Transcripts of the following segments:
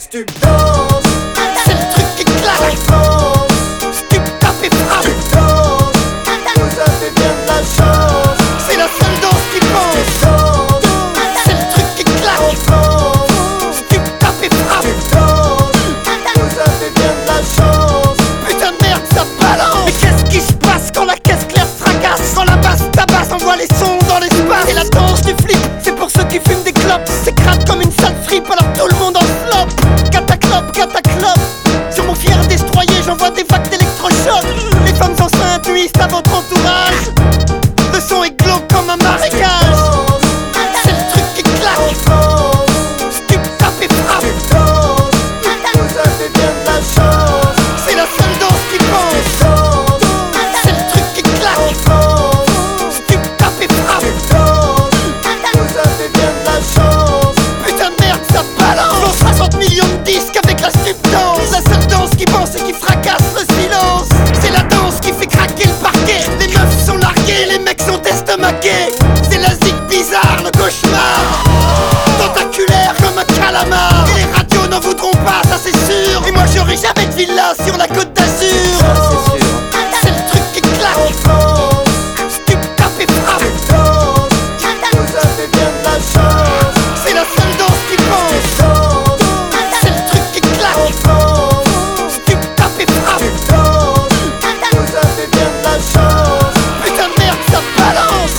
Stup danse, c'est le truc qui claque. Stup tape et frappe. Stup danse, vous avez bien de la chance. C'est la seule danse qui pense. C'est le truc qui claque. Stup tape et frappe. Stup danse, vous avez bien de la chance. Putain de merde, ça balance. Mais qu'est-ce qui se passe quand la caisse claire se fracasse? Quand la basse tabasse, envoie les sons dans l'espace. C'est la danse du flip, c'est pour ceux qui fument des clopes. C'est crade comme une sale fripe, alors tout le monde en slop. Cataclope, cataclope. Sur mon fier destroyer, j'envoie des vagues d'électrochoc. Les femmes enceintes nuisent à votre entourage. Le son est glauque comme un marécage. C'est le truc qui claque. Stup tape et frappe. Vous avez bien de la chance. C'est la seule danse qui pense. C'est le truc qui claque. Stup tape et frappe. Vous avez bien de la chance. Putain de merde, ça balance. 60 millions de disques avec la stup danse. La seule danse qui pense et qui fracasse le silence. C'est la danse qui fait craquer le parquet. Les meufs sont larguées, les mecs sont estomaqués. C'est la zig bizarre, le cauchemar. Tentaculaire comme un calamar. Et les radios n'en voudront pas, ça c'est sûr. Et moi j'aurai jamais de villa sur la côte d'Azur. C'est le truc qui claque. Stup tape et frappe. Vous avez bien de la chance. C'est la seule danse qui pense. C'est le truc qui claque. Stup tape et frappe. Vous avez bien de la chance. Putain de merde, ça balance.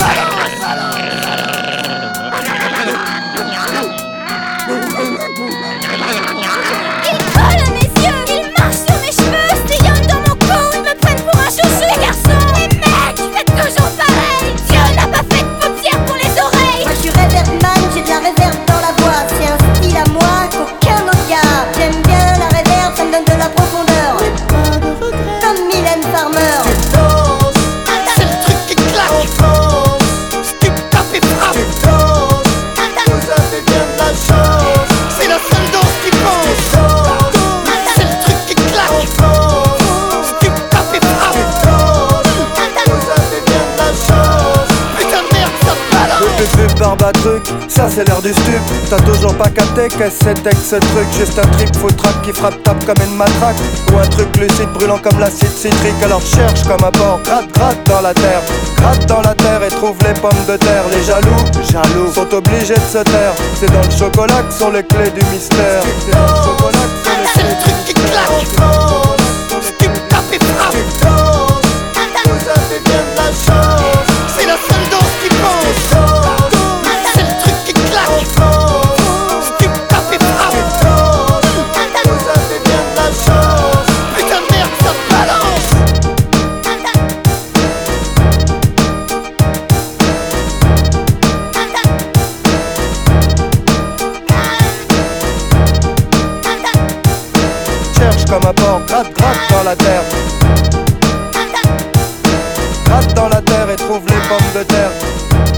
Il colle à mes yeux, il marche sur mes cheveux, se rayonne dans mon cou, ils me prennent pour un chouchou. Les garçons, les mecs, c'est toujours pareil. Dieu n'a pas fait de paupières pour les oreilles. Moi je suis reverbman, j'ai de la réverb dans la voix. C'est un style à moi qu'aucun autre gars. J'aime bien la réverb, ça me donne de la profondeur. Comme Mylène Farmer. Stup danse, c'est le truc qui claque. Stup tape et frappe. Vous avez bien de la chance. C'est la seule danse qui pense. C'est le truc qui claque. Stup tape et frappe. Vous avez bien de la chance. Putain de merde, ça balance. Barbe à truc, ça c'est l'air du stup. T'as toujours pas capté qu'est-ce c'était que ce truc. Juste un trip foutraque qui frappe tape comme une matraque. Ou un truc lucide brûlant comme l'acide citrique. Alors cherche comme un porc, gratte, gratte dans la terre. Gratte dans la terre et trouve les pommes de terre. Les jaloux, sont obligés de se taire. C'est dans le chocolat que sont les clés du mystère. C'est dans le chocolat que sont les C'est clés le truc qui claque. Stup tape et frappe. Vous avez bien de la chance. C'est la seule danse qui pense. C'est le truc qui claque. Stup tape et frappe. Vous avez bien de la chance. Putain de merde, ça balance. cherche comme un porc, gratte, gratte dans la terre. Gratte dans la terre et trouve les pommes de terre.